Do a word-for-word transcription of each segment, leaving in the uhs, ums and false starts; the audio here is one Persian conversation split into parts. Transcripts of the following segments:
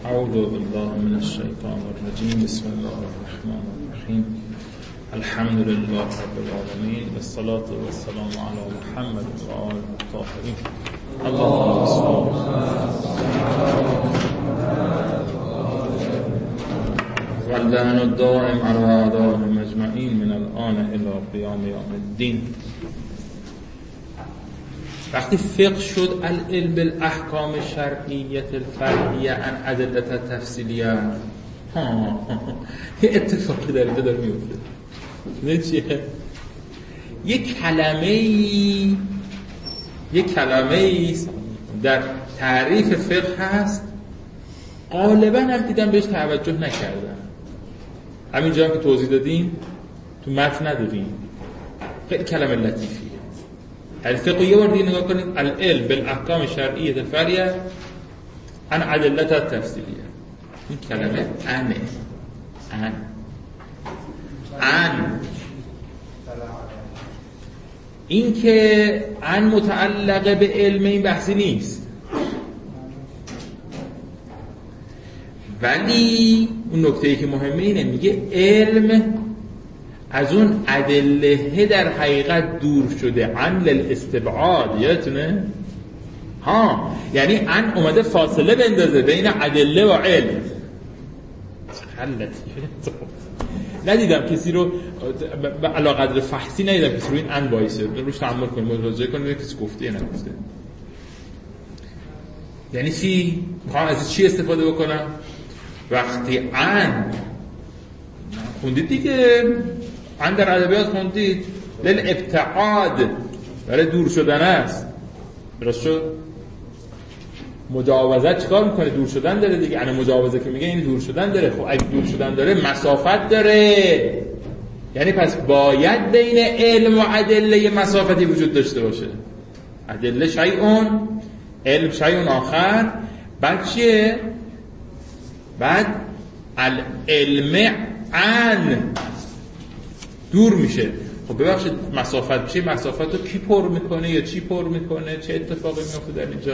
اعوذ بالله من الشیطان الرجیم. بسم الله الرحمن الرحیم. الحمد لله رب العالمین والصلاة والسلام علی محمد و آله الطاهرین. اللهم صل والدهن الدائم على اعدائهم اجمعین من الآن الى قیام یوم الدین. وقتی فقه شد العلم بالاحکام شرعیه الفرعیه عن ادله تفصیلیه، ها یه اتفاقی در اینجا داره میفته. نه چیه؟ یک کلمه ای یک کلمه ای در تعریف فقه هست، غالبا هم دیدم بهش توجه نکردن. همینجا هم که توضیح دادیم تو متن نداریم. خیلی کلمه لطیفیه. الفقه یه بار دیگه نگاه کنید. العلم بالاحکام شرعیه الفرعیه عن ادله تفصیلیه. این کلمه انه ان ان این که ان متعلق به علم این بحثی نیست، ولی اون نکته‌ای که مهمه اینه، میگه علم از اون ادله در حقیقت دور شده، عن الاستبعاد. یادتونه؟ ها، یعنی ان اومده فاصله بندازه بین ادله و علم. خلطی ندیدم کسی رو علی قدر فحصی ندیدم کسی رو این ان وایسه روش تأمل کنیم، مراجعه کنیم کسی گفته یا نگفته. یعنی چی؟ میخوام از چی استفاده بکنم؟ وقتی ان خوندید دیگه، ان در ادبیات خوندید، لیل ابتعاد، برای دور شدن است. درست شد؟ مجاوزت چیکار میکنه؟ دور شدن داره دیگه. ان مجاوزه که میگه این دور شدن داره. خب اگه دور شدن داره مسافت داره، یعنی پس باید بین علم و ادله مسافتی وجود داشته باشه. ادله شیئون، علم شیئون آخر. بعد چیه؟ بعد العلم عن دور میشه. خب ببخشید مسافت میشه، مسافت رو کی پر میکنه یا چی پر میکنه؟ چه اتفاقی میفته در اینجا؟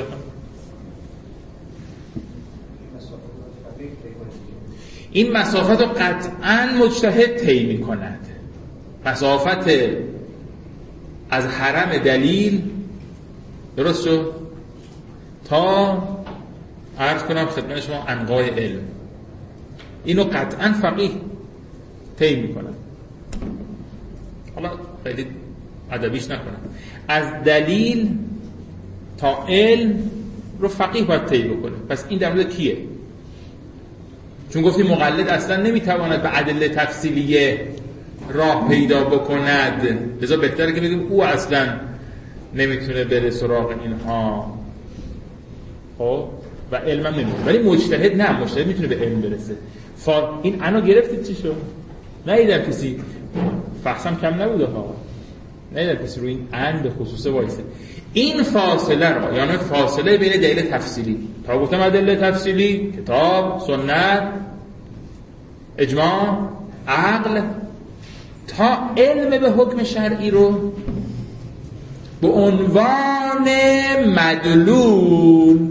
این مسافت رو قطعاً مجتهد طی میکند. مسافت از حرم دلیل، درست شد، تا عرض کنم خدمت شما انقای علم، اینو قطعاً فقیه طی میکنن. حالا خیلی ادبیش نکنم، از دلیل تا علم رو فقیه باید طی بکنه. پس این در مورد کیه؟ چون گفتیم مقلد اصلا نمیتواند به ادله تفصیلیه راه پیدا بکند، لذا بهتره که بگیم او اصلا نمیتونه بره سراغ اینها. خب و علم هم نمیتونه، ولی مجتهد نه، مجتهد میتونه به علم برسه. فا... این انا گرفتید چی شد؟ ندیدم کسی فحصم کم نبوده ها، ندیدم کسی رو این ان به خصوصه وایسه. این فاصله را، یعنی فاصله بین دلیل تفصیلی، تا گفتم ادله تفصیلی کتاب، سنت، اجماع، عقل، تا علم به حکم شرعی رو به عنوان مدلول.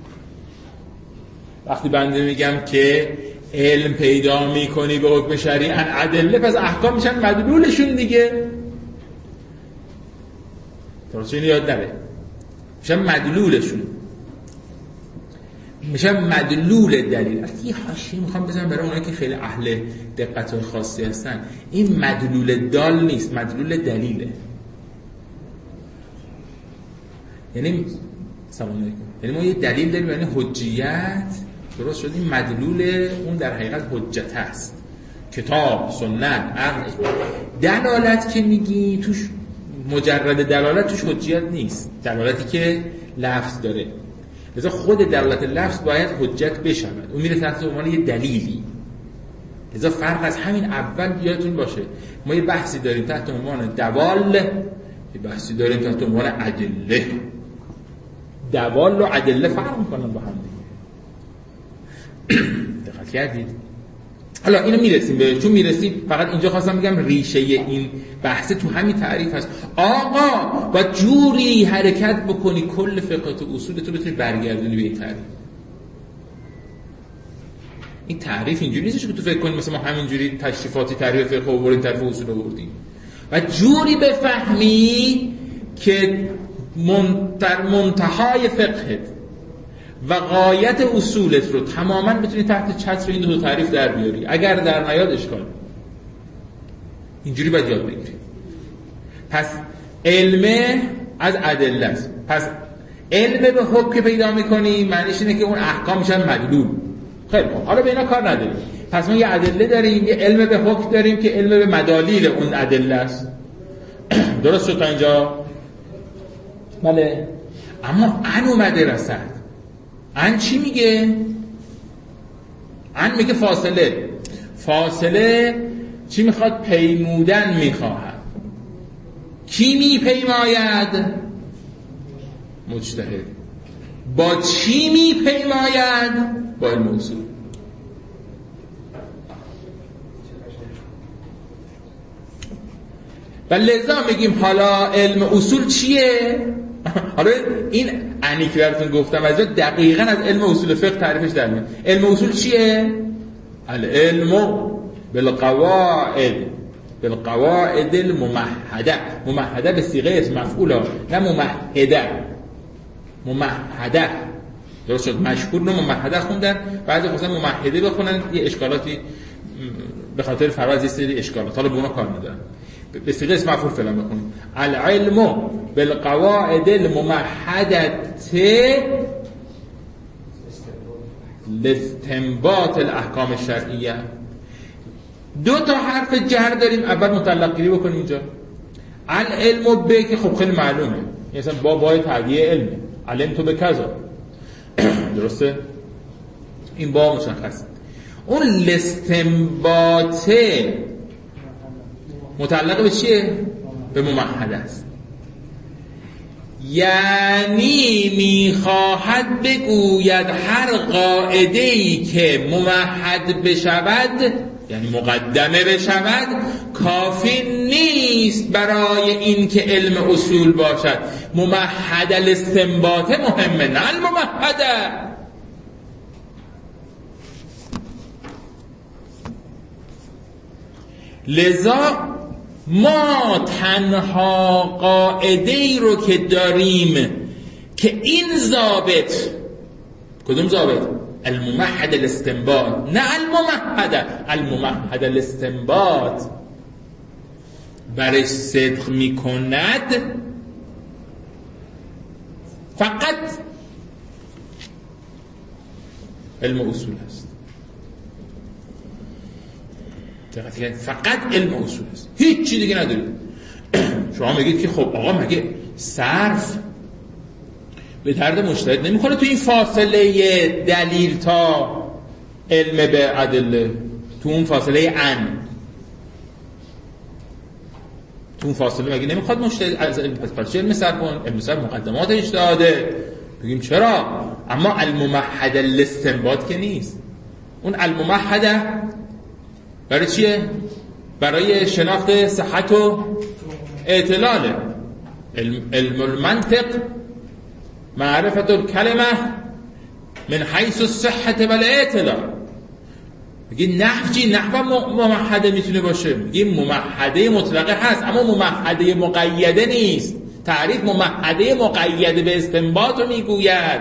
وقتی بنده میگم که علم پیدا میکنی به حکم شرعی ان ادله، پس احکام میشن مدلولشون دیگه. درست اینو یاد نره، میشن مدلولشون، میشن مدلول دلیل. یه حاشیه میخوام بزنم برای اونایی که خیلی اهل دقت خاصی هستن. این مدلول دال نیست، مدلول دلیله. یعنی سلام علیکم، یعنی ما یه دلیل داریم، یعنی حجیت، درست شد، این مدلول اون در حقیقت حجت است. کتاب، سنت، عقل. دلالت که میگی توش مجرد دلالت توش حجیت نیست، دلالتی که لفظ داره. لذا خود دلالت لفظ باید حجت بشود، اون میره تحت عنوان یه دلیلی. لذا فرق از همین اول یادتون باشه، ما یه بحثی داریم تحت عنوان دوال، یه بحثی داریم تحت عنوان ادله. دوال و ادله فرق میکنن با هم دیگه. دقت کردید؟ حالا اینو میرسیم به، چون میرسیم فقط اینجا خواستم بگم ریشه این بحث تو همین تعریف هست. آقا با جوری حرکت بکنی کل فقه و اصول تو بتونی برگردونی به این تعریف. این تعریف اینجوری نیستش که تو فکر کنید مثلا ما همینجوری تشریفاتی تعریف فقه آوردیم تعریف اصول آوردیم و جوری بفهمی که در منتهای فقهت و غایت اصولت رو تماما بتونی تحت چتر این دو تعریف در بیاری. اگر در نیاد اشکال، اینجوری باید یاد بگیری. پس علم از ادله است. پس علم به حکم پیدا میکنی معنیش اینه که اون احکام میشن مدلول. خیلی خوب، حالا به اینا کار نداریم. پس ما یه ادله داریم، یه علم به حکم داریم که علم به مدالیل اون ادله است. درست شد تا اینجا؟ بله. اما ان اومده رسد. ان چی میگه؟ ان میگه فاصله. فاصله چی میخواد؟ پیمودن میخواهد. کی میپیماید؟ مجتهد. با چی میپیماید؟ با علم اصول. و لذا میگیم حالا علم اصول چیه؟ حالا این انی که براتون گفتم از دقیقاً از علم اصول فقه تعریفش در میاد. علم اصول چیه؟ العلم بالقواعد بالقواعد الممهده. ممهده به صيغه اسم مفعول، نه ممهده. ممهده درست شد. مشهور رو ممهده خوندن، بعضی خصوصا ممهده بخونن یه اشکالاتی به خاطر فراز یه سری اشکالات، حالا به اونا کار ندارن، به صيغه اسم مفعول فعلا بخونید. العلم بالقواعد الممهده لاستنباط الاحکام الشرعیه. دو تا حرف جر داریم، اول مطلق گیری بکنیم اینجا. العلم به که خب خیلی معلومه، مثلا با بای تعدیه علم، علم تو به کذا. درسته؟ این با مشخصه. اون لاستنباط متعلق به چیه؟ به ممهد است. یعنی میخواهد بگوید هر قاعده‌ای که ممهد بشود، یعنی مقدمه بشود، کافی نیست برای این که علم اصول باشد. ممهد الاستنباط مهمه، نه الممهده. لذا ما تنها قاعده ای رو که داریم که این ضابط، کدوم ضابط؟ الممهد الاستنباط، نه الممهده. الممهد الاستنباط برش صدق می کند فقط علم اصول است. فقط علم اصول است، هیچ چی دیگه ندارید. شما میگید که خب آقا مگه صرف به درد مجتهد نمیخوره تو این فاصله دلیل تا علم به ادله، تو اون فاصله ان، تو اون فاصله مگه نمیخواد مجتهد از علم پس علم سر کن؟ علم سر مقدمات اجتهاده. بگیم چرا؟ اما الممهد الاستنباط که نیست. اون الممهده برای چیه؟ برای شناخت صحت و اعتلاله. علم, علم المنطق معرفت الکلمه من حیث الصحت و الاعتلال. میگه نحو چی؟ نحو ممهده میتونه باشه. میگه ممهده مطلقه هست اما ممهده مقیده نیست. تعریف ممهده مقیده به استنباط رو میگوید.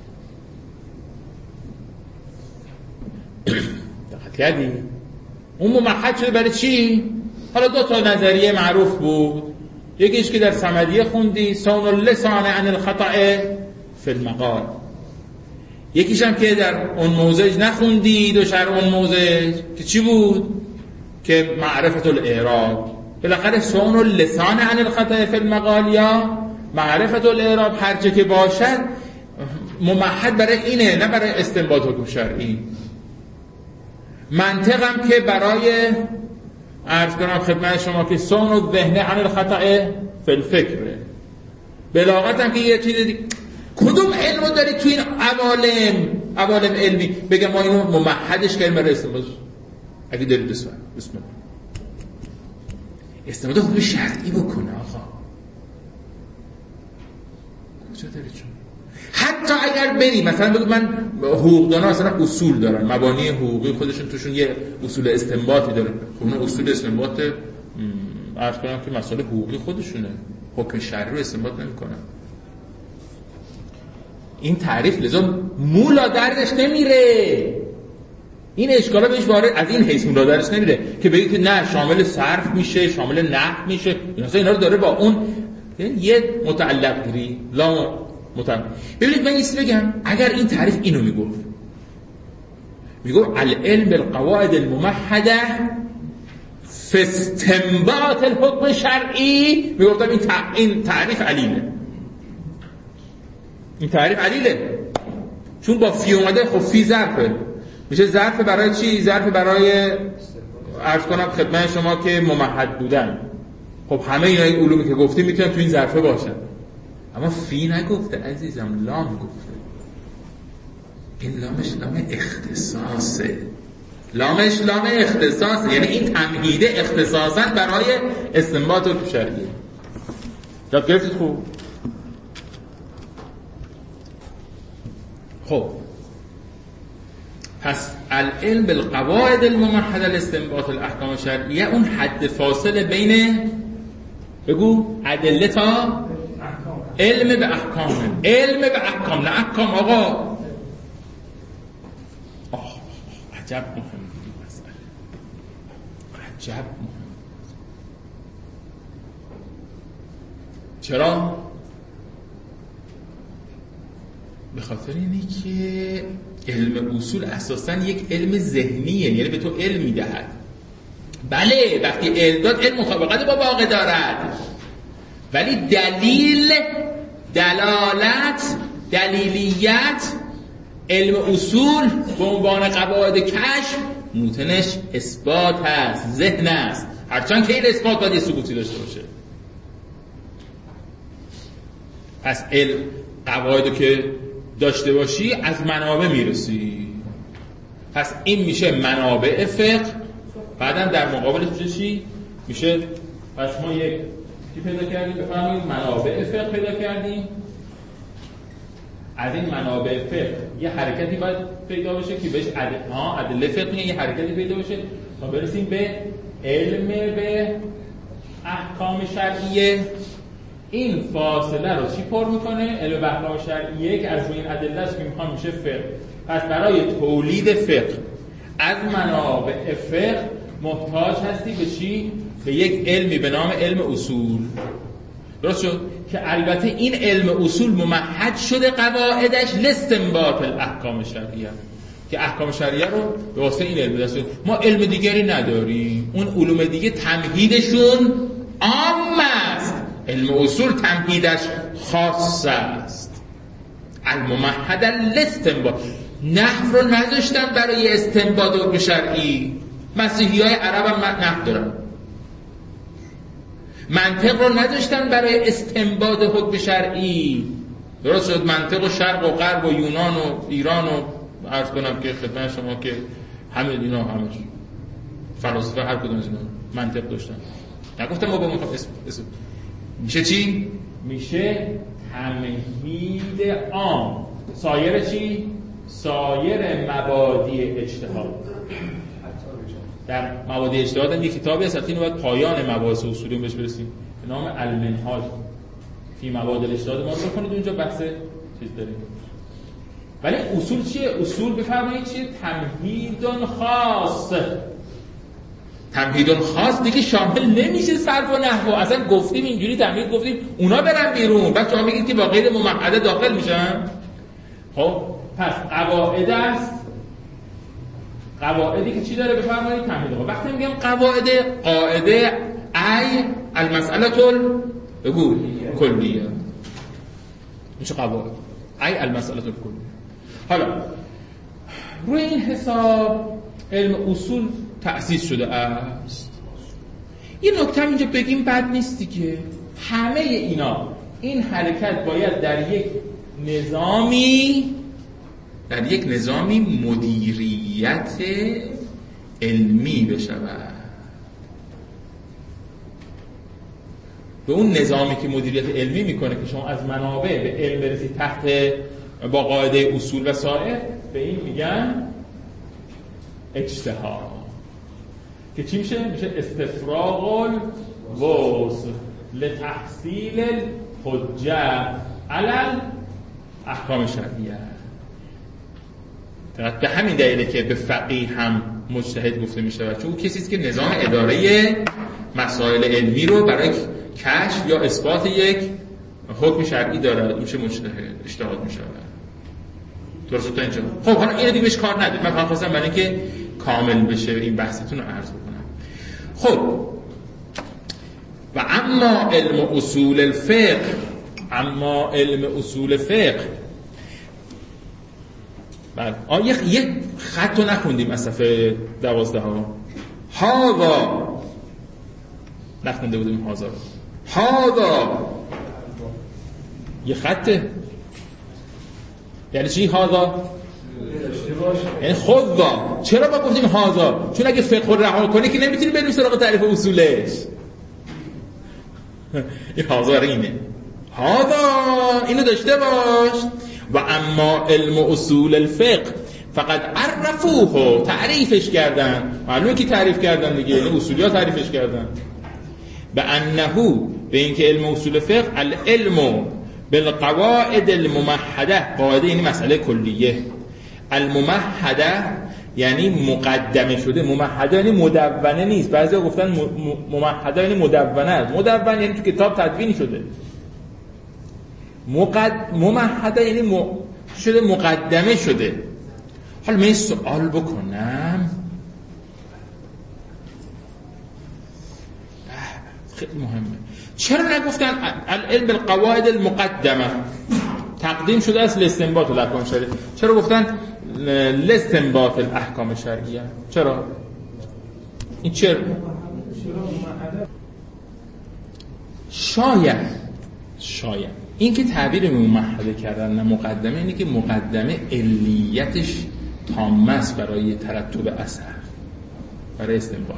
دقت کردی؟ اون ممهد شده برای چی؟ حالا دو تا نظریه معروف بود. یکیش که در صمدیه خوندی، صون اللسان عن الخطأ فی المقال. یکیش هم که در اون موضع نخوندی، دو شر اون موضع که چی بود؟ که معرفت الاعراب. بالاخره صون اللسان عن الخطأ فی المقال یا معرفت الاعراب هرچه که باشد ممهد برای اینه، نه برای استنباط حکم شرعی. منطقم که برای عرض کنم خدمت شما که صون الذهن عن الخطأ فی الفکر. بلاغتم که یه چیز دیگه. کدوم علم رو داری تو این عوالم عوالم علمی بگم ما اینو ممهدش کردیم برای استنباط؟ اگه دارید بسم الله بسم الله استنباط حکم شرعی بکنه آقا. کجا دارید شما؟ حتی اگر بری مثلا بگو من حقوقدانا مثلا اصول دارن، مبانی حقوقی خودشون توشون یه اصول استنباطی دارن، خب اون اصول استنباط عرض کنم که مسائل حقوقی خودشونه، حکم شرعی رو استنباط نمی‌کنن. این تعریف لذا مولا دردش نمیره، این اشکالا بهش وارد از این حیث مولا دردش نمیره که بگی که نه شامل صرف میشه، شامل نحو میشه، مثلا اینا رو داره با اون یه متعلق گیری لا متعلق. ببینید من یه بگم، اگر این تعریف اینو میگفت میگفت العلم بالقواعد الممحده فی استنباط الحکم شرعی، میگفتم این این تعریف علیله، این تعریف علیله، چون با فی اومده. خب فی ظرفه، میشه ظرف برای چی؟ ظرف برای عرض کنم خدمت شما که ممحد بودن. خب همه اینا این علومی که گفتیم میتونن تو این ظرفه باشن، اما فی نگفته عزیزم، لام گفته. این لامش لام اختصاصه، لامش لام اختصاصه، یعنی این تمهیده اختصاصا برای استنباط و شرعیه. یاد گرفتید؟ خوب. خب پس العلم بالقواعد الممحده لاستنباط الاحکام الشرعیه اون حد فاصله بین بگو ادله تا علم به احکام، علم به احکام، نه احکام. آقا آه عجب مهم بود مسئله، عجب مهم. چرا؟ به خاطر اینه که علم اصول اساساً یک علم ذهنیه، یعنی به تو علم میدهد. بله وقتی علم داد علم مطابقت با واقع دارد، ولی دلیل، دلالت، دلیلیت، علم اصول به عنوان قواعد کشف موتنش اثبات هست، ذهن است، هرچند که این اثبات باید یه ثبوتی داشته باشه. پس علم قواعدو که داشته باشی از منابع میرسی، پس این میشه منابع فقه. بعدم در مقابلش میشه چی؟ میشه پس ما یک چی پیدا کردیم؟ بفهمید منابع فقه پیدا کردیم. از این منابع فقه یه حرکتی باید پیدا بشه که بهش عدل ها ادله فقه میگه، یه حرکتی پیدا بشه تا برسیم به علم به احکام شرعیه. این فاصله رو چی پر میکنه؟ علم به احکام شرعیه که از این ادلهش که میخوام میشه فقه. پس برای تولید فقه از منابع فقه محتاج هستی به چی؟ به یک علمی به نام علم اصول. درست شد؟ که البته این علم اصول ممهد شده قواعدش لاستنباط الاحکام شرعیه، که احکام شرعیه رو به واسطه این علم دست. ما علم دیگری نداریم، اون علوم دیگه تمهیدشون عام است، علم اصول تمهیدش خاص است. الممهد لاستنباط. نحو رو نذاشتن برای استنباط حکم شرعی، مسیحی های عرب هم نحو دارن. منطق رو نذاشتن برای استنباط حکم شرعی. درست شد؟ منطق و شرق و غرب و یونان و ایران و عرض کنم که خدمت شما که همه اینا همش فلاسفه هر کدوم از اینا منطق داشتن. نگفتم ما با میخوام اسم اسم میشه چی؟ میشه تمهید عام. سایر چی؟ سایر مبادی اجتهاد. در مبادی اجتهاد هم یک کتابی هست، اینو باید پایان مباحث اصولی بهش برسیم به نام المنهاج فی مبادی الاجتهاد. ما رو کنید اونجا بحث چیز داریم. ولی اصول چیه؟ اصول بفرمایید چیه؟ تمهید خاص. تمهید خاص دیگه شامل نمیشه صرف و نحو. اصلا گفتیم اینجوری تمهید گفتیم اونا برن بیرون، بعد شما میگید که با غیر ممحده داخل میشن. خب پس قواعد است، قواعدی که چی داره بفرمایید؟ تمهید. وقتی میگم قواعد، قاعده ای المسئله بگو کلیه، میشه قواعد ای المسئله کلیه. حالا روی این حساب علم اصول تأسیس شده است. یه نکته اینجا بگیم بد نیستی که همه اینا، این حرکت باید در یک نظامی در یک نظامی مدیریت علمی بشود. به اون نظامی که مدیریت علمی میکنه که شما از منابع به علم برسید تحت با قاعده اصول و سائر، به این میگن اجتهاد. که چی میشه؟ میشه استفراغ الوسع لتحصیل الحجه علی احکام شرعیه. به همین دلیله که به فقیه هم مجتهد گفته میشه، چون کسی است که نظام اداره مسائل علمی رو برای کشف یا اثبات یک حکم شرعی داره، میشه مجتهد، اجتهاد میشه. درسته تا اینجا؟ خب حالا اینو دیگه بهش کار ندید، من خواستم برای اینکه کامل بشه این بحثتون رو عرض بکنم. خب و اما علم اصول الفقه، اما علم اصول فقه، بله آه یک یک خط رو نخوندیم از صفحه دوازده ها. هاذا نخونده بودیم، هاذا هاذا یه خطه. یعنی چی هاذا؟ یعنی خذا. چرا ما گفتیم هاذا؟ چون اگه فقه رو رها کنی که نمیتونی بریم سراغ تعریف اصولش. این هاذا اینه، هاذا اینو داشته باش. و اما علم اصول الفقه فقط عرفوه، تعریفش کردن. معلومه که تعریف کردن دیگه، یعنی اصولیات تعریفش کردن. به انه، به اینکه علم اصول فقه العلم بالقواعد الممهده، قاعده یعنی مسئله کلیه، الممهده یعنی مقدمه شده. ممهده یعنی مدونه نیست، بعضیا گفتن ممهده یعنی مدونه. مدون یعنی تو کتاب تدوین شده. مقد... ممهده یعنی م... شده مقدمه شده. حالا من سوال بکنم، خیلی مهمه، چرا نگفتن العلم بالقواعد المقدمه تقدیم شده از الاستنباط الاحکام شرعیه؟ چرا گفتن الاستنباط الاحکام شرعیه؟ چرا؟ این چرا؟ شاید شاید این که تعبیر ممهده کردن نه مقدمه، اینه که مقدمه علیتش تامه است برای ترتب اثر، برای استنباط،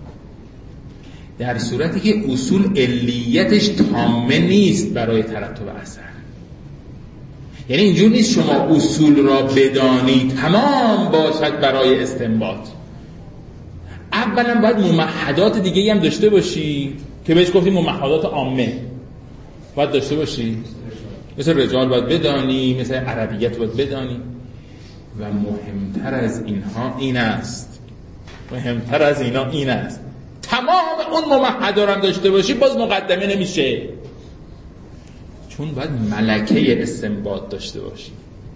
در صورتی که اصول علیتش تامه نیست برای ترتب اثر. یعنی اینجور نیست شما اصول را بدانی تمام باشد برای استنباط. اولا باید ممهدات دیگه هم داشته باشی که بهش گفتیم ممهدات عامه، باید داشته باشی. مثل رجال باید بدانی، مثل عربیت باید بدانی. و مهمتر از اینها این است، مهمتر از اینا این است تمام اون ممهدات هم داشته باشی، باز مقدمه نمیشه، چون باید ملکه استنباط داشته باشی.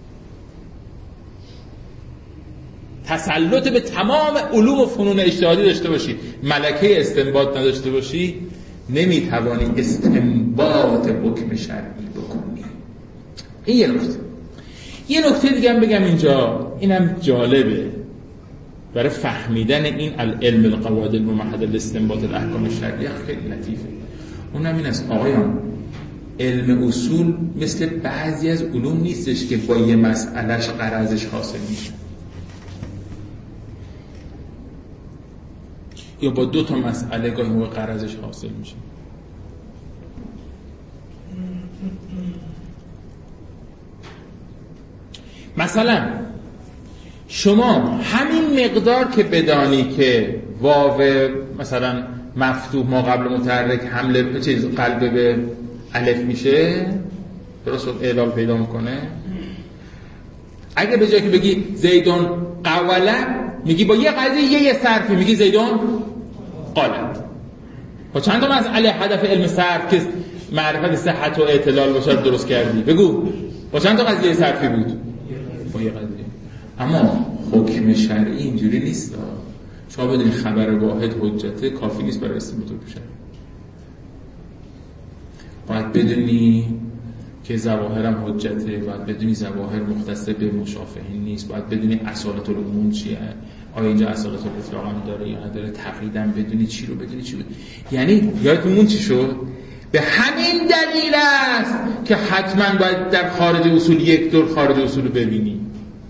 تسلط به تمام علوم و فنون اجتهادی داشته باشی، ملکه استنباط نداشته باشی، نمیتوانی استنباط حکم شرعی بکنی. این یه نکته. یه نکته دیگه هم بگم اینجا، اینم جالبه برای فهمیدن این العلم القواعد الممهده لاستنباط الاحکام شرعیه، خیلی لطیفه. اونم این است آقایان، علم اصول مثل بعضی از علوم نیستش که با یه مسئلهش غرضش حاصل میشه، یا با دو تا مسئله گاهی موقع غرضش حاصل میشه. مثلا شما همین مقدار که بدانی که واو مثلا مفتوح ما قبل متحرک حمله چیز قلب به الف میشه، درست اعلال پیدا میکنه. اگه به جای که بگی زیدون قوله، میگی با یه قضیه یه, یه صرفی میگی زیدون قاله. با چند تا مسئله هدف علم صرف که معرفت صحت و اعتلال باشه درست کردی؟ بگو با چند تا قضیه صرفی بود؟ با یه قضیه. اما حکم شرعی اینجوری نیست. شما بدونی خبر واحد حجته کافی نیست برای استنباط حکم شرعی. باید بدونی که ظواهر هم حجته، باید بدونی ظواهر مختص به مشافهین نیست، باید بدونی اصالت العموم چیه، آیا اینجا اصالت الاطلاق هم داره یا نداره، تقیید هم بدونی چی رو بدونی چی بدونی. یعنی یادتون چی شد؟ به همین دلیل است که حتما باید در خارج اصول یک دور خارج اصول رو ببینی،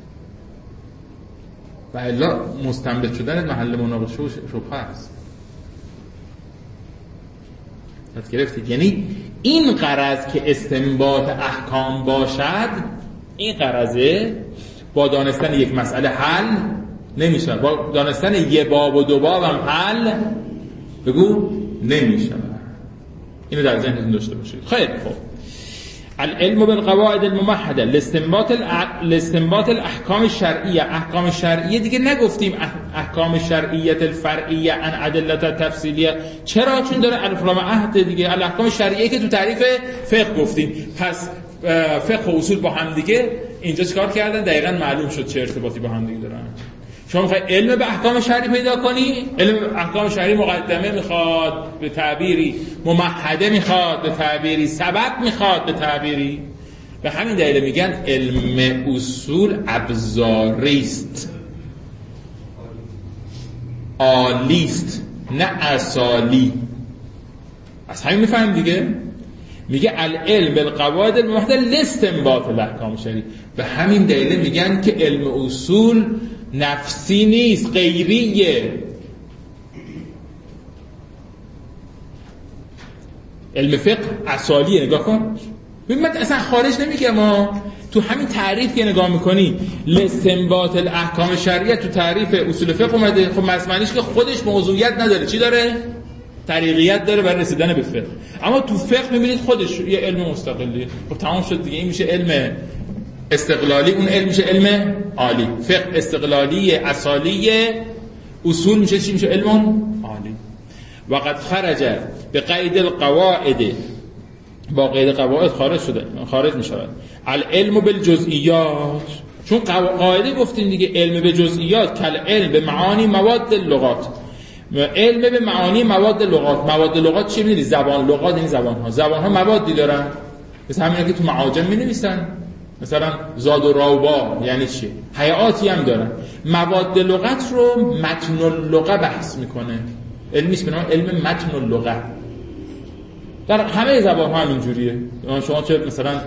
و الا مستنبط شدن محل مناقشه و شبهه است. پس گرفتید؟ یعنی این غرض که استنباط احکام باشد، این غرضه با دانستن یک مسئله حل نمیشه، با دانستن یه باب و دو باب هم حل بگو نمیشه. اینو در ذهنتون داشته باشید. خیلی خوب. العلم بالقواعد الممهده لاستنباط لاستنباط الاحکام الشرعیه. احکام شرعیه دیگه نگفتیم احکام شرعیه الفرعیه عن ادله تفصیلیه. چرا؟ چون داره الف لام عهد دیگه. الاحکام شرعیه که تو تعریف فقه گفتیم. پس فقه و اصول با هم دیگه اینجا چیکار کردن؟ دقیقاً معلوم شد چه ارتباطی با هم دیگه دارن. شما میخوای علم به احکام شرعی پیدا کنی، علم به احکام شرعی مقدمه میخواد به تعبیری، ممهده میخواد به تعبیری، سبب میخواد به تعبیری. به همین دلیل میگن علم اصول ابزاریست، عالیست، نه اصالی. از همین میفهم دیگه. میگه العلم بالقواعد الممهده لاستنباط الاحکام الشرعی. به همین دلیل میگن که علم اصول نفسی نیست، غیریه. علم فقه اصالیه. نگاه کن، ببین من اصلا خارج نمیگم، ما تو همین تعریف که نگاه میکنی لاستنباط الاحکام شرعیه تو تعریف اصول فقه اومده. خب معنیش که خودش موضوعیت نداره، چی داره؟ طریقیت داره برای رسیدن به فقه. اما تو فقه میبینید خودش یه علم مستقلیه. خب تمام شد دیگه. این میشه علم استقلالی، اون علم میشه علم عالی. فقه استقلالی اصالی، اصول میشه چی؟ میشه علم عالی. وقد خرج به قید القواعد، با قید قواعد خارج شده، خارج میشود. العلم بالجزئیات، چون قاعده گفتیم دیگه، علم به جزئیات کل علم به معانی مواد اللغات. علم به معانی مواد لغات. مواد لغات چی می‌دونی؟ زبان. لغات یعنی زبان ها. زبان ها موادی دارن، مثل همین که تو معاجم می‌نویسن، مثلا زاد و راوبا یعنی چی؟ هیئاتی هم دارن. مواد لغت رو متن اللغه بحث میکنه. علمی است به نام علم متن اللغه. در همه زبان ها همین جوریه. شما چه مثلا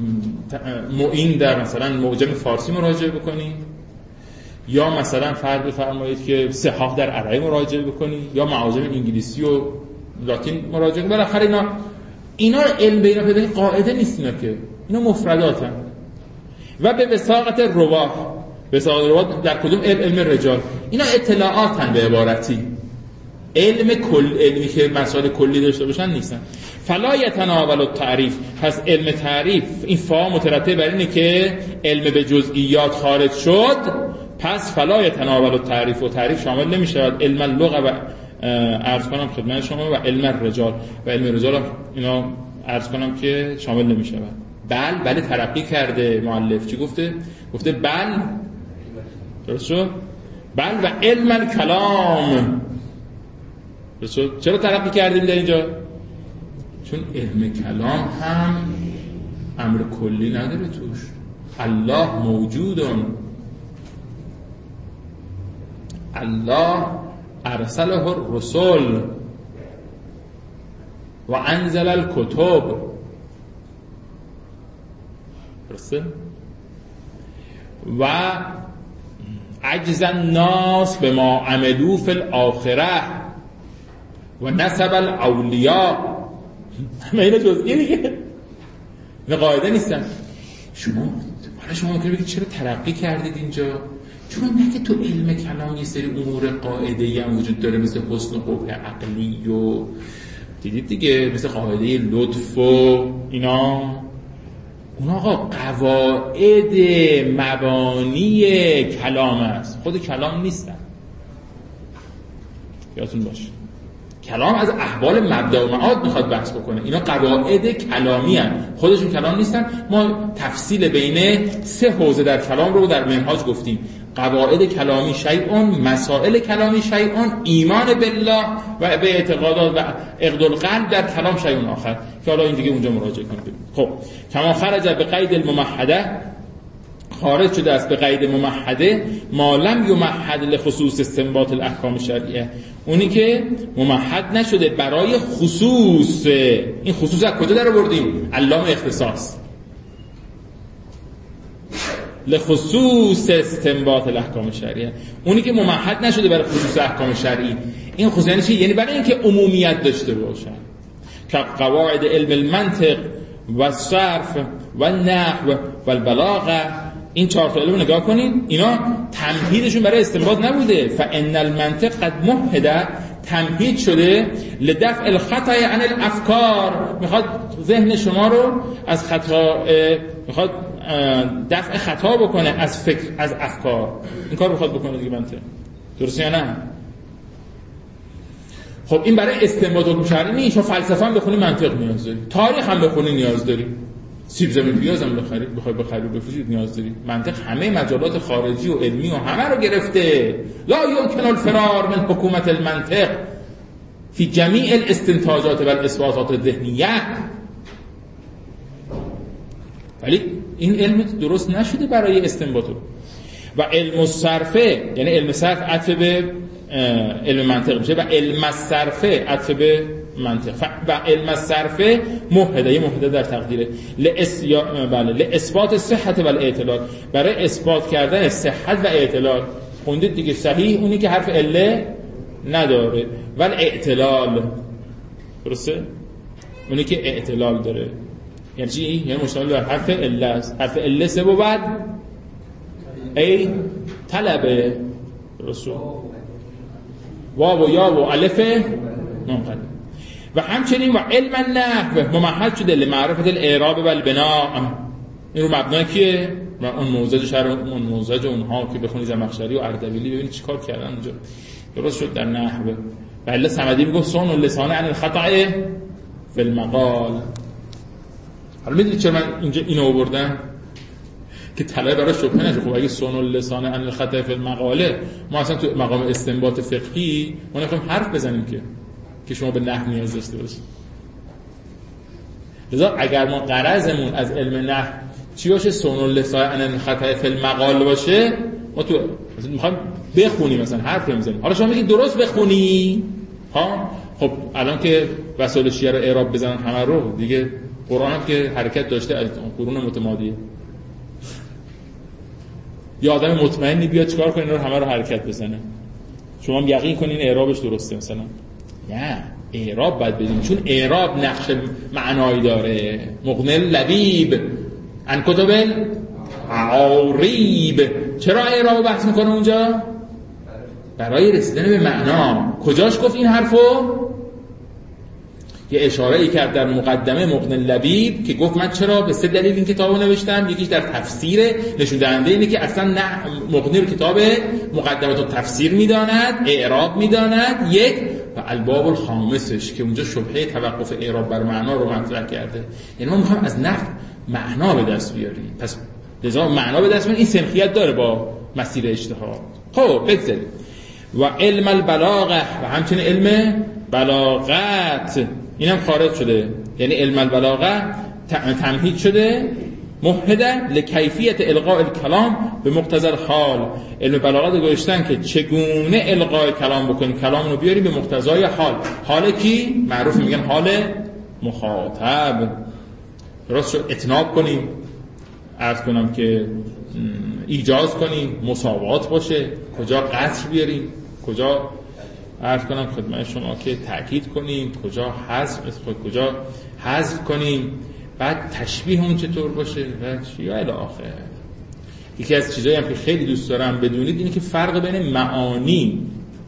معین در مثلا معجم فارسی مراجعه بکنید، یا مثلا فرض بفرمایید که صحاح در عربی مراجعه بکنید، یا معاجم انگلیسی و لاتین مراجعه کنید. بالاخره اینا اینا علم به اینا پیدا قاعده نیست، اینا که اینا مفرداتن. و به وثاقت رواه، وثاقت رواه در کدوم علم؟ علم رجال. اینا اطلاعاتن به عبارتی، علم کل، علمی که مسائل کلی داشته باشن نیستن. فلا یتناول التعریف، پس علم تعریف این فا مترتب بر اینه که علم به جزئیات خارج شد، پس فلا یتناول التعریف، و تعریف شامل نمیشود علم اللغه و عرض کنم خدمت شما و علم الرجال، و علم الرجال هم اینا عرض کنم که شامل نمیشود. بل بله ترقی کرده مؤلف. چی گفته؟ گفته بل، درست شد؟ بل و علم الکلام. درست شد؟ چرا ترقی کردیم در اینجا؟ چون علم کلام هم امر کلی نداره توش. الله موجودون، الله ارسله الرسل و انزل الکتب. درسته؟ و عجز الناس بما عملوا فی الاخره و نسب الاولیاء. همه اینا جزئی دیگه، اینا قاعده نیستن. شما حالا شما ممکنه بگید چرا ترقی کردید اینجا؟ چون نه که تو علم کلام یه سری امور قاعده‌ای هم وجود داره، مثل حسن و قبح عقلی و دیدید دیگه، مثل قاعده لطف و اینا. اونا آقا قواعد مبانی کلام است، خود کلام نیستن. یادتون باشه کلام از احوال مبدا و معاد میخواد بحث بکنه. اینا قواعد کلامی هستند، خودشون کلام نیستن. ما تفصیل بین سه حوزه در کلام رو در منهاج گفتیم: قواعد کلامی شیئون، مسائل کلامی شیئون، ایمان بالله و به اعتقادات و عقد القلب در کلام شیئون آخر، که حالا این دیگه اونجا مراجعه کنید. خب کما خرج به قید الممهده، خارج شده است به قید ممهده ما لم یمهد لخصوص استنباط الاحکام شرعیه، اونی که ممهد نشده برای خصوص. این خصوص از کجا در آوردیم؟ علام اختصاص. لخصوص استنباط الاحکام شرعیه، اونی که ممهد نشده برای خصوص احکام شرعی. این خصوص یعنی چی؟ یعنی برای اینکه عمومیت داشته باشه. که قواعد علم المنطق و صرف و نحو و البلاغه. این چهار تا علم نگاه کنید، اینا تمهیدشون برای استنباط نبوده. فان المنطق قد مهد، تمهید شده لدفع الخطا عن الافکار، میخواد ذهن شما رو از خطا، میخواد دفع خطا بکنه از فکر، از افکار. این کار میخواد بکنه دیگه منطق. درسته یا نه؟ خب این برای استنباط حکم شرعی نیست. شما فلسفه هم بخونی منطق نیاز داری، تاریخ هم بخونی نیاز داری، سیب زمین پیاز هم بخری بخوای بخری بفروشی نیاز داری. منطق همه مجالات خارجی و علمی و همه رو گرفته. لا يمكن الفرار من حکومت المنطق فی جمیع الاستنتاجات و الاثباتات الذهنیه. ولی این علم درست نشده برای استنباط. و علم الصرفه، یعنی علم صرف عطف به علم منطق میشه و علم الصرفه عطف به منطق. و علم الصرفه موحده، یه موحده در تقدیره لاس بله لاثبات صحت و الاعتلال، برای اثبات کردن صحت و اعتلال. خوندید دیگه، صحیح اونی که حرف عله نداره، ولی اعتلال درسته اونی که اعتلال داره. یعنی چی؟ یعنی مشتمل بر حرف عله است. حرف عله سه بود ای طلبه درسته، واو و یا و الف منقلب. و همچنین و علم النحو ممهد شده لمعرفت الاعراب و البناء. این رو مبنای که اون موزج شر اون موزج اونها که بخونی زمخشری و اردبیلی ببینید چیکار کردن اونجا. درست شد در نحو. بله صمدی میگه صون اللسان عن الخطا فی المقال. حالا میدونید چرا من اینجا اینو آوردم که طلبه برای شبهه نشه. خب اگه صون اللسان عن الخطا فی المقاله، ما اصلا تو مقام استنباط فقهی ما نمیخوایم حرف بزنیم که که شما به نحو نیاز داشته باشید. لذا اگر ما غرضمون از علم نحو چی باشه، صون اللسان عن الخطا فی المقال باشه، ما تو مثلا میخوایم بخونیم، مثلا حرف نمیزنیم. حالا شما میگید درست بخونی ها، خب الان که وسایل شیعه رو اعراب بزنن همه رو دیگه، قرآن هم که حرکت داشته از قرون متمادیه، یا آدم مطمئنی بیاد چیکار کنه اینا رو همه رو حرکت بزنه، شما هم یقین کنین اعرابش درسته مثلا. نه، اعراب باید بدیم، چون اعراب نقش معنایی داره. مغنی لبیب ان کتب عاریب. چرا اعراب بحث میکنه اونجا؟ برای رسیدن به معنا. کجاش گفت این حرفو؟ یه اشاره ای کرد در مقدمه مغنی لبیب که گفت من چرا به سه دلیل این کتابو نوشتم. یکیش در تفسیر، نشون دهنده اینه که اصلا نه مغنی رو کتاب مقدمات و تفسیر میداند، اعراب میداند. یک و الباب الخامسش که اونجا شبهه توقف اعراب بر معنا رو مطرح کرده. یعنی ما میخوایم از نحو معنا به دست بیاریم، پس لذا معنا به دست بیاریم. این سنخیت داره با مسیر اجتهاد. خب بگذاریم. و علم البلاغه و همچنین علم بلاغت، اینم خارج شده. یعنی علم البلاغه تمهید شده موحده لکیفیت القاء الکلام به مقتضی الحال. علم بلاغت رو گذاشتن که چگونه القاء کلام بکنیم، کلام رو بیاریم به مقتضای حال. حال کی؟ معروف میگن حال مخاطب. درست شد. اتناب کنیم، عرض کنم که ایجاز کنیم، مساوات باشه، کجا قصر بیاریم، کجا عرض کنم خدمت شما که تأکید کنیم، کجا حذف کجا حذف کنیم، بعد تشبیه اون چطور باشه و چی الی آخر. یکی از چیزایی هم که خیلی دوست دارم بدونید اینه که فرق بین معانی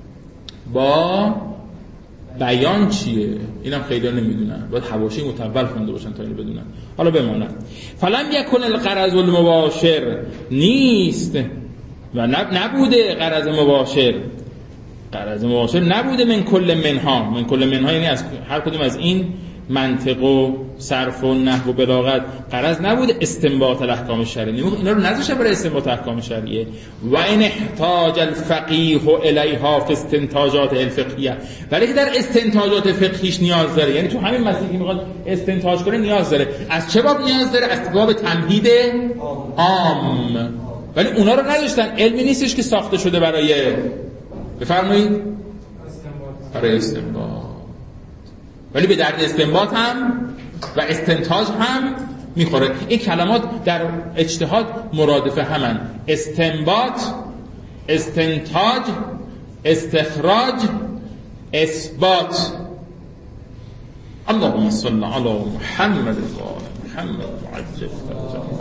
با بیان چیه. اینم خیلی نمیدونن، باید حواشی متول خونده باشن تا اینو بدونن. حالا بمانم فلم یکن الغرض المباشر، نیست و نبوده غرض مباشر، غرض مباشر نبوده من کل منها. من کل منها یعنی از هر کدوم از این منطق و صرف و نحو و بلاغت غرض نبوده استنباط الاحکام شرعیه. اینا رو نذاشته برای استنباط احکام شرعیه. و این احتاج الفقیه الیها فی استنتاجات الفقهیه، ولی که در استنتاجات فقهیش نیاز داره. یعنی تو همین مسئله که میخواد استنتاج کنه نیاز داره. از چه باب نیاز داره؟ از باب تمهید عام. ولی اونا رو نذاشتن. علمی نیستش که ساخته شده برای، بفرمایید، برای استنباط. ولی به درد استنباط هم و استنتاج هم میخوره. این کلمات در اجتهاد مرادف همن. استنباط، استنتاج، استخراج، اثبات. اللهم صل علی محمد و آل محمد وعجل فرجهم.